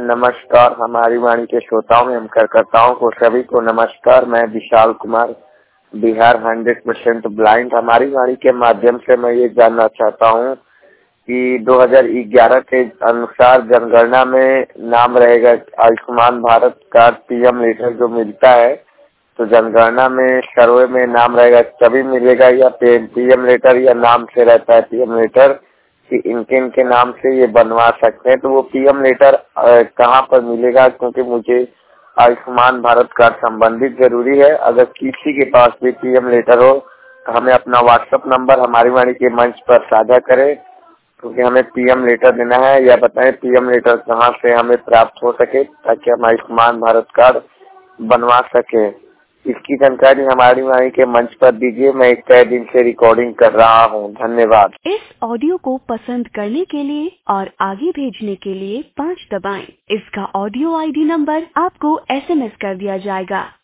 नमस्कार हमारी वाणी के श्रोताओं एवं कार्यकर्ताओं को सभी को नमस्कार। मैं विशाल कुमार, बिहार 100% ब्लाइंड। हमारी वाणी के माध्यम से मैं ये जानना चाहता हूँ कि 2011 के अनुसार जनगणना में नाम रहेगा Ayushman Bharat card PM letter जो मिलता है, तो जनगणना में सर्वे में नाम रहेगा तभी मिलेगा या पीएम लेटर या नाम से रहता है पीएम लेटर कि इनके नाम से ये बनवा सकते हैं। तो वो पीएम लेटर कहाँ पर मिलेगा, क्योंकि मुझे आयुष्मान भारत कार्ड संबंधित जरूरी है। अगर किसी के पास भी पीएम लेटर हो तो हमें अपना व्हाट्सएप नंबर हमारी वाणी के मंच पर साझा करें, क्योंकि हमें पीएम लेटर देना है। या बताएं पीएम लेटर कहाँ से हमें प्राप्त हो सके ताकि हम आयुष्मान भारत कार्ड बनवा सके। इसकी जानकारी हमारी वाणी के मंच पर दीजिए। मैं कई दिन से रिकॉर्डिंग कर रहा हूँ। धन्यवाद। इस ऑडियो को पसंद करने के लिए और आगे भेजने के लिए 5 दबाएं। इसका ऑडियो आईडी नंबर आपको SMS कर दिया जाएगा।